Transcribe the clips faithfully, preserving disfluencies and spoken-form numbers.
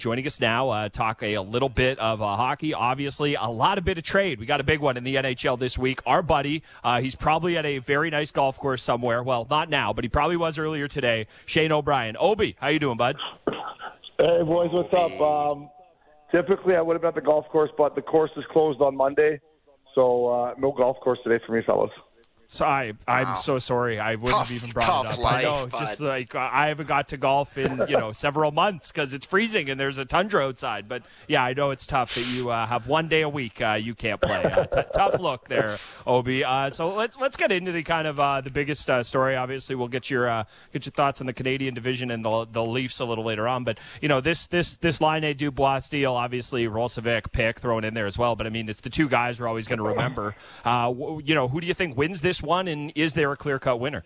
Joining us now, uh, talk a, a little bit of uh, hockey. Obviously, a lot of bit of trade. We got a big one in the N H L this week. Our buddy, uh, he's probably at a very nice golf course somewhere. Well, not now, but he probably was earlier today. Shane O'Brien. Obi, how you doing, bud? Hey, boys, what's up? Um, typically, I would have been at the golf course, but the course is closed on Monday, so uh, no golf course today for me, fellas. So I, I'm Wow. so sorry. I wouldn't Tough, have even brought tough it up. life, I know, bud. just like I haven't got to golf in you know several months because it's freezing and there's a tundra outside. But yeah, I know it's tough that you uh, have one day a week uh, you can't play. Uh, t- tough look there, Obi. Uh, so let's let's get into the kind of uh, the biggest uh, story. Obviously, we'll get your uh, get your thoughts on the Canadian division and the the Leafs a little later on. But you know this this this Laine Dubois deal, obviously Rolsevic pick thrown in there as well. But I mean, it's the two guys we're always going to remember. Uh, w- you know, who do you think wins this one, and is there a clear-cut winner?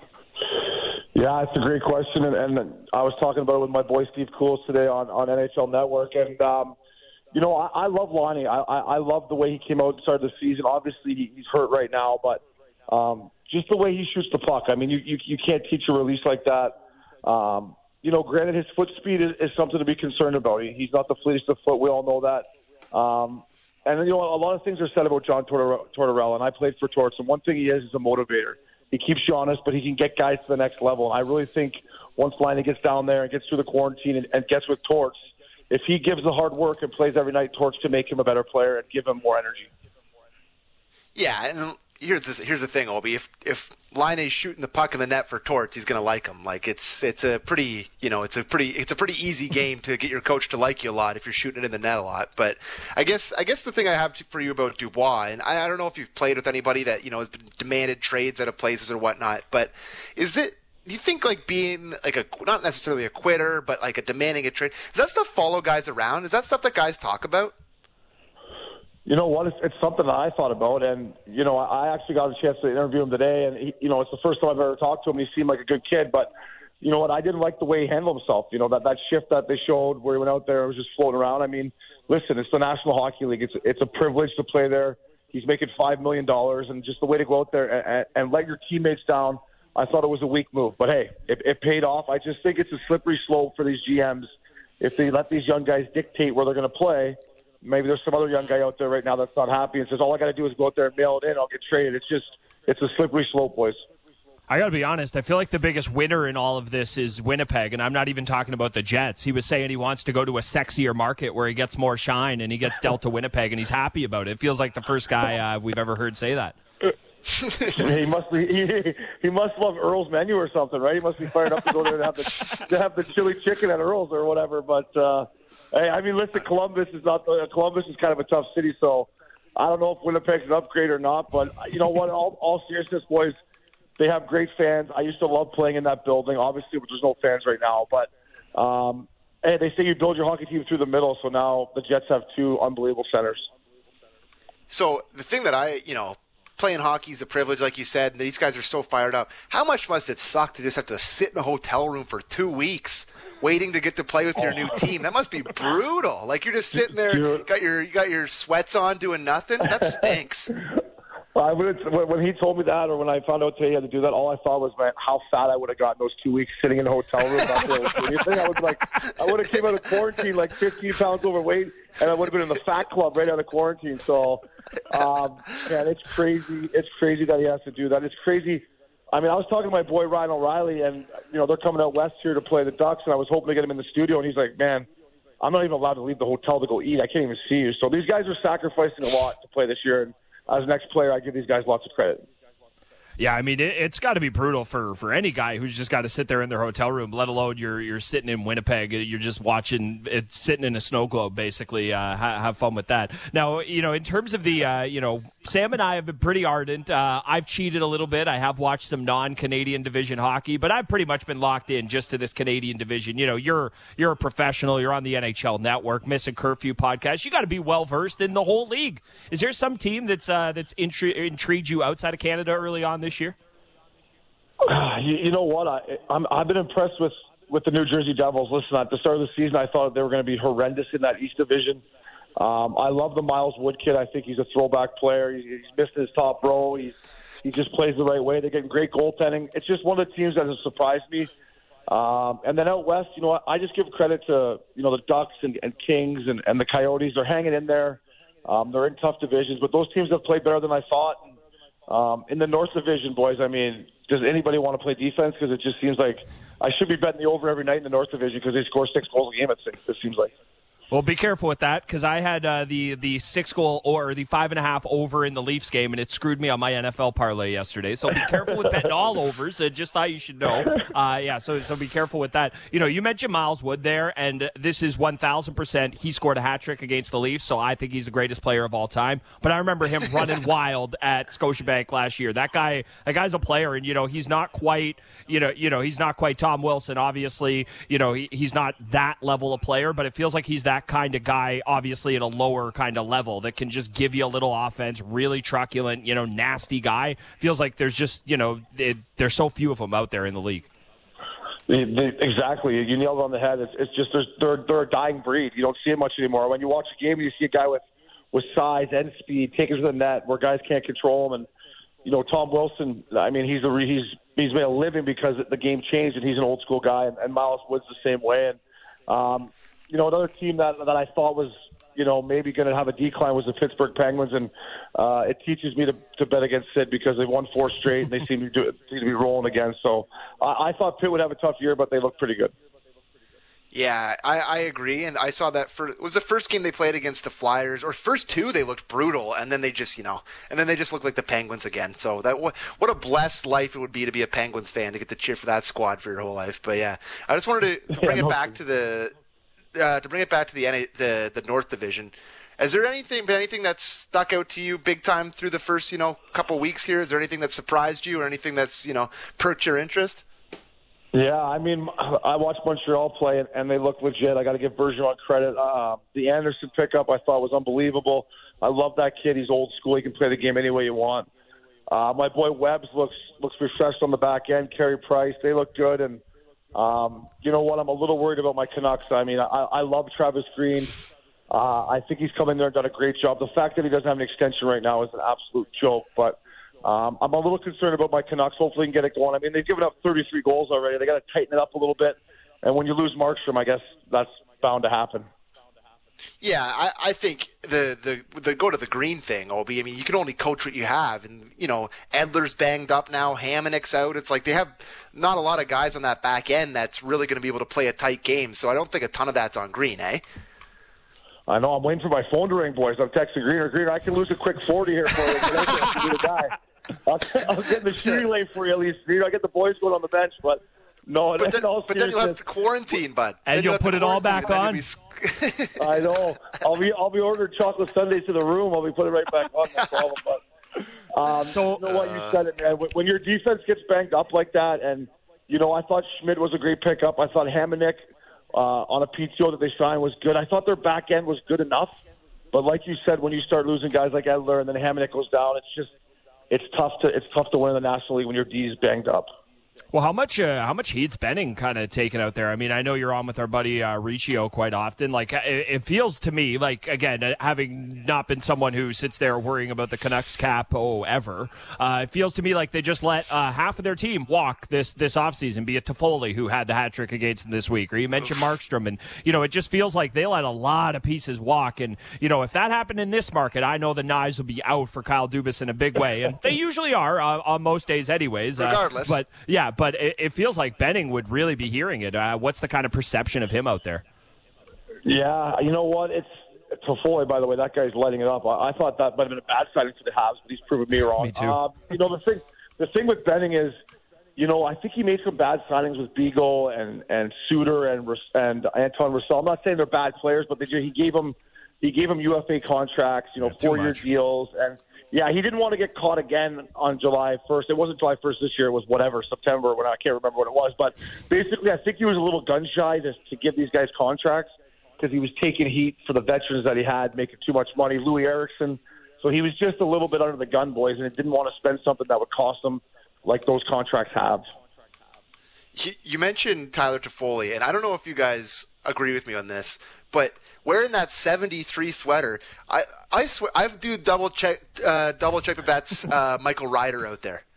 Yeah, it's a great question, and, and I was talking about it with my boy Steve Cools today on, on N H L Network, and um, you know, I, I love Lonnie. I, I, I love the way he came out and started the season. Obviously, he, he's hurt right now, but um, just the way he shoots the puck. I mean, you, you, you can't teach a release like that. Um, you know, granted, his foot speed is, is something to be concerned about. He, he's not the fleetest of foot. We all know that. Um, and, you know, a lot of things are said about John Tortor- Tortorella, and I played for Torts, and one thing he is is a motivator. He keeps you honest, but he can get guys to the next level. And I really think once Laine gets down there and gets through the quarantine and, and gets with Torts, if he gives the hard work and plays every night, Torts can make him a better player and give him more energy. Yeah, and here's the, here's the thing, Obi. If if Laine's shooting the puck in the net for Torts, he's gonna like him. Like it's it's a pretty you know it's a pretty it's a pretty easy game to get your coach to like you a lot if you're shooting it in the net a lot. But I guess I guess the thing I have for you about Dubois, and I, I don't know if you've played with anybody that you know has been demanded trades out of places or whatnot, but is it? Do you think like being like a not necessarily a quitter, but like a demanding a trade? Does that stuff follow guys around? Is that stuff that guys talk about? You know what? It's, it's something that I thought about, and you know, I actually got a chance to interview him today, and he, you know, it's the first time I've ever talked to him. He seemed like a good kid, but you know what? I didn't like the way he handled himself. You know, that that shift that they showed where he went out there and was just floating around. I mean, listen, it's the National Hockey League. It's it's a privilege to play there. He's making five million dollars, and just the way to go out there and, and let your teammates down. I thought it was a weak move, but hey, it, it paid off. I just think it's a slippery slope for these G Ms if they let these young guys dictate where they're going to play. Maybe there's some other young guy out there right now that's not happy and says, all I got to do is go out there and mail it in, I'll get traded. It's just, it's a slippery slope, boys. I got to be honest, I feel like the biggest winner in all of this is Winnipeg, and I'm not even talking about the Jets. He was saying he wants to go to a sexier market where he gets more shine, and he gets dealt to Winnipeg, and he's happy about it. It feels like the first guy uh, we've ever heard say that. he must be, he, he must love Earl's menu or something, right? He must be fired up to go there and have the, to have the chili chicken at Earl's or whatever, but uh, hey, I mean, listen, Columbus is not the, Columbus is kind of a tough city, so I don't know if Winnipeg's an upgrade or not. But you know what? All, all seriousness, boys, they have great fans. I used to love playing in that building. Obviously, there's no fans right now, but um, hey, they say you build your hockey team through the middle. So now the Jets have two unbelievable centers. So the thing that I, you know, playing hockey is a privilege, like you said, and these guys are so fired up. How much must it suck to just have to sit in a hotel room for two weeks? Waiting to get to play with your new team. That must be brutal. Like you're just sitting there, you got your you got your sweats on, doing nothing. That stinks. I would, when he told me that, or when I found out today he had to do that, all I thought was, man, how fat I would have gotten those two weeks sitting in a hotel room. Not doing anything. I was like, I would have came out of quarantine like fifteen pounds overweight, and I would have been in the fat club right out of quarantine. So, um, man, it's crazy. It's crazy that he has to do that. It's crazy. I mean, I was talking to my boy Ryan O'Reilly, and you know they're coming out west here to play the Ducks, and I was hoping to get him in the studio, and he's like, "Man, I'm not even allowed to leave the hotel to go eat. I can't even see you." So these guys are sacrificing a lot to play this year, and as an ex-player, I give these guys lots of credit. Yeah, I mean, it, it's got to be brutal for, for any guy who's just got to sit there in their hotel room, let alone you're you're sitting in Winnipeg. You're just watching it, sitting in a snow globe, basically. Uh, ha- have fun with that. Now, you know, in terms of the, uh, you know, Sam and I have been pretty ardent. Uh, I've cheated a little bit. I have watched some non-Canadian division hockey, but I've pretty much been locked in just to this Canadian division. You know, you're you're a professional. You're on the N H L Network, Missing Curfew podcast. You got to be well-versed in the whole league. Is there some team that's, uh, that's intri- intrigued you outside of Canada early on this year? You, you know what? I, I'm, I've been impressed with, with the New Jersey Devils. Listen, at the start of the season, I thought they were going to be horrendous in that East Division. Um, I love the Miles Wood kid. I think he's a throwback player. He's, he's missed his top row. He's, he just plays the right way. They're getting great goaltending. It's just one of the teams that has surprised me. Um, and then out west, you know, I just give credit to, you know, the Ducks and, and Kings and, and the Coyotes. They're hanging in there. Um, they're in tough divisions, but those teams have played better than I thought. Um, in the North Division, boys, I mean, does anybody want to play defense? Because it just seems like I should be betting the over every night in the North Division because they score six goals a game, it seems like. Well, be careful with that because I had uh, the the six goal or the five and a half over in the Leafs game, and it screwed me on my N F L parlay yesterday. So be careful with betting all overs. I just thought you should know. Uh, yeah, so so be careful with that. You know, you mentioned Miles Wood there, and this is one thousand percent. He scored a hat trick against the Leafs, so I think he's the greatest player of all time. But I remember him running wild at Scotiabank last year. That guy, that guy's a player, and you know he's not quite, you know, you know he's not quite Tom Wilson. Obviously, you know he, he's not that level of player, but it feels like he's that kind of guy, obviously at a lower kind of level that can just give you a little offense, really truculent, you know, nasty guy. Feels like there's just, you know, it, there's so few of them out there in the league. Exactly. You nailed it on the head. It's, it's just they're, they're a dying breed. You don't see it much anymore. When you watch a game, you see a guy with, with size and speed take it to the net where guys can't control him. And, you know, Tom Wilson, I mean, he's a, he's he's made a living because the game changed and he's an old school guy. And, and Miles Wood's the same way. And, um, you know, another team that that I thought was, you know, maybe going to have a decline was the Pittsburgh Penguins, and uh, it teaches me to, to bet against Sid because they've won four straight and they seem to do, seem to be rolling again. So uh, I thought Pitt would have a tough year, but they look pretty good. Yeah, I, I agree, and I saw that for it was the first game they played against the Flyers, or first two they looked brutal, and then they just you know, and then they just looked like the Penguins again. So that what what a blessed life it would be to be a Penguins fan to get to cheer for that squad for your whole life. But yeah, I just wanted to, to bring yeah, it no, back to the. Uh, to bring it back to the, N A, the the North Division, is there anything been anything that's stuck out to you big time through the first you know couple weeks here? Is there anything that surprised you or anything that's you know perked your interest? Yeah, I mean, I watched Montreal play and, and they look legit. I got to give Bergeron credit. Uh, the Anderson pickup I thought was unbelievable. I love that kid. He's old school. He can play the game any way you want. Uh, my boy Webbs looks looks refreshed on the back end. Carey Price, they look good. And Um, you know what? I'm a little worried about my Canucks. I mean, I, I love Travis Green. Uh, I think he's come in there and done a great job. The fact that he doesn't have an extension right now is an absolute joke. But um, I'm a little concerned about my Canucks. Hopefully, he can get it going. I mean, they've given up thirty-three goals already. They got to tighten it up a little bit. And when you lose Markstrom, I guess that's bound to happen. Yeah, I, I think the, the the go to the green thing, Obi. I mean, you can only coach what you have, and you know Edler's banged up now, Hamonic's out. It's like they have not a lot of guys on that back end that's really going to be able to play a tight game. So I don't think a ton of that's on Green, eh? I know. I'm waiting for my phone to ring, boys. I'm texting Greener. Greener, I can lose a quick forty here for you. I be the guy. I'll, I'll get the shooting lane for you at least. Greener, I'll get the boys going on the bench, but. No, but then, but then you'll have to quarantine, bud. And then you'll, you'll put it all back on. Be... I know. I'll be I'll be ordering chocolate sundaes to the room. I'll be putting it right back on. No problem. But um, so you know what, you said it, man. When your defense gets banged up like that, and you know, I thought Schmidt was a great pickup. I thought Hamonic uh, on a P T O that they signed was good. I thought their back end was good enough. But like you said, when you start losing guys like Edler and then Hamonic goes down, it's just it's tough to it's tough to win in the National League when your D is banged up. Well, how much uh, how much heat's Benning kind of taken out there? I mean, I know you're on with our buddy uh, Riccio quite often. Like, it, it feels to me like, again, having not been someone who sits there worrying about the Canucks cap, oh, ever, uh, it feels to me like they just let uh, half of their team walk this this offseason, be it Toffoli, who had the hat trick against them this week, or you mentioned Markstrom. And, you know, it just feels like they let a lot of pieces walk. And, you know, if that happened in this market, I know the knives will be out for Kyle Dubas in a big way. And they usually are uh, on most days anyways. Regardless. Uh, but, yeah, but it, it feels like Benning would really be hearing it. Uh, what's the kind of perception of him out there? Yeah, you know what? It's Toffoli, by the way. That guy's lighting it up. I, I thought that might have been a bad signing for the Habs, but he's proven me wrong. Me too. Uh, you know, the thing, the thing with Benning is, you know, I think he made some bad signings with Beagle and and Suter and and Anton Roussel. I'm not saying they're bad players, but they, he gave them he gave them U F A contracts, you know, yeah, four year deals and. Yeah, he didn't want to get caught again on July first. It wasn't July first this year. It was whatever, September, when I can't remember what it was. But basically, I think he was a little gun-shy to, to give these guys contracts because he was taking heat for the veterans that he had, making too much money. Louis Eriksson. So he was just a little bit under the gun, boys, and he didn't want to spend something that would cost him like those contracts have. You mentioned Tyler Toffoli, and I don't know if you guys agree with me on this, but wearing that seventy-three sweater, I I swear I do double check uh, double check that that's uh, Michael Ryder out there.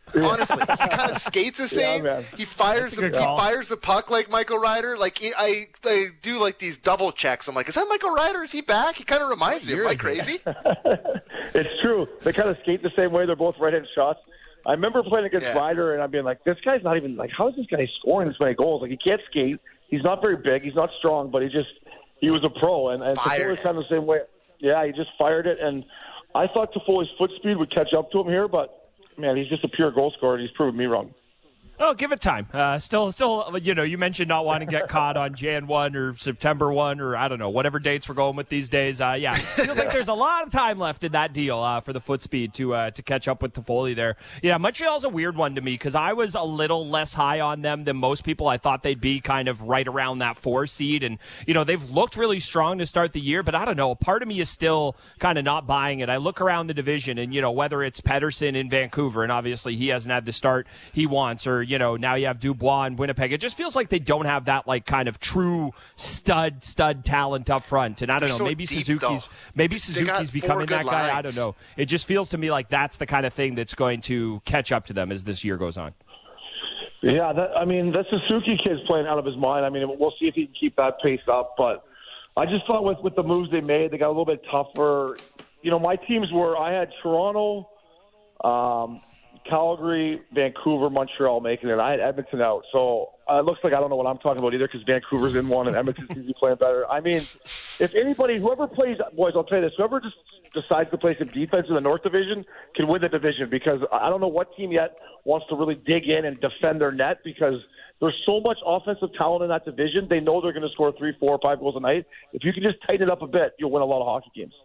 Honestly, he kind of skates the same. Yeah, he fires the he call. fires the puck like Michael Ryder. Like he, I, I do like these double checks. I'm like, is that Michael Ryder? Is he back? He kind of reminds me. Am I crazy? It's true. They kind of skate the same way. They're both right-handed shots. I remember playing against Yeah. Ryder, and I'm being like, this guy's not even like, how is this guy scoring this many goals? Like he can't skate. He's not very big. He's not strong, but he just he was a pro, and and Toffoli was kind of the same way. Yeah, he just fired it, and I thought Toffoli's foot speed would catch up to him here, but. Man, he's just a pure goal scorer, and he's proven me wrong. Oh, give it time. Uh, still, still, you know, you mentioned not wanting to get caught on January first or September first or I don't know, whatever dates we're going with these days. Uh, yeah, feels like there's a lot of time left in that deal uh, for the foot speed to uh, to catch up with Toffoli there. Yeah, Montreal's a weird one to me because I was a little less high on them than most people. I thought they'd be kind of right around that four seed, and you know they've looked really strong to start the year. But I don't know, a part of me is still kind of not buying it. I look around the division, and you know whether it's Pettersson in Vancouver, and obviously he hasn't had the start he wants, or you know now you have Dubois in Winnipeg. It just feels like they don't have that like kind of true stud stud talent up front. And I don't They're know, so maybe deep, Suzuki's though. maybe They Suzuki's got becoming four that good guy. I lines. don't know. It just feels to me like that's the kind of thing that's going to catch up to them as this year goes on. Yeah, that, I mean, the Suzuki kid's playing out of his mind. I mean, we'll see if he can keep that pace up. But I just thought with, with the moves they made, they got a little bit tougher. You know, my teams were, I had Toronto, um, Calgary, Vancouver, Montreal making it. I had Edmonton out. So uh, it looks like I don't know what I'm talking about either because Vancouver's in one and Edmonton seems to be playing better. I mean, if anybody, whoever plays, boys, I'll tell you this, whoever just decides to play some defense in the North Division can win the division because I don't know what team yet wants to really dig in and defend their net because there's so much offensive talent in that division. They know they're going to score three, four, five goals a night. If you can just tighten it up a bit, you'll win a lot of hockey games.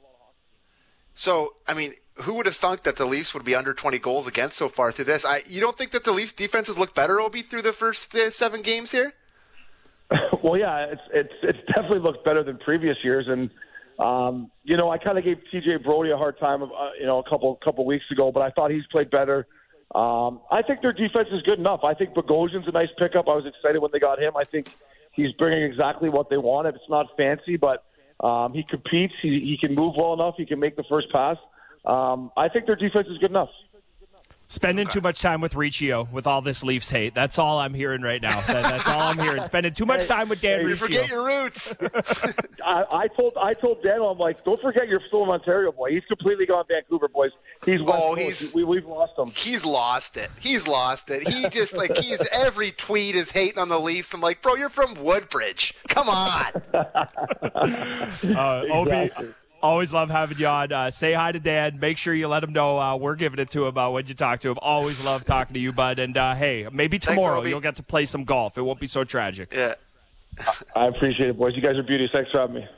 So, I mean, who would have thunk that the Leafs would be under twenty goals against so far through this? I, you don't think that the Leafs defenses look better, Obi, through the first uh, seven games here? Well, yeah, it's it's it's definitely looked better than previous years, and um, you know, I kind of gave T J Brody a hard time, uh, you know, a couple couple weeks ago, but I thought he's played better. Um, I think their defense is good enough. I think Bogosian's a nice pickup. I was excited when they got him. I think he's bringing exactly what they wanted. It's not fancy, but um, he competes. He he can move well enough. He can make the first pass. Um, I think their defense is good enough. Spending too much time with Riccio with all this Leafs hate. That's all I'm hearing right now. That, that's all I'm hearing. Spending too much time with Dan You Riccio. forget your roots. I, I told I told Daniel, I'm like, don't forget you're still an Ontario boy. He's completely gone Vancouver, boys. He's West Oh, Coast. he's- we, we've lost him. He's lost it. He's lost it. He just, like, he's every tweet is hating on the Leafs. I'm like, bro, you're from Woodbridge. Come on. Uh, Obi, Exactly. always love having you on. Uh, say hi to Dan. Make sure you let him know uh, we're giving it to him uh, when you talk to him. Always love talking to you, bud. And uh, hey, maybe tomorrow Obi. you'll get to play some golf. It won't be so tragic. Yeah. I appreciate it, boys. You guys are beauties. Thanks for having me.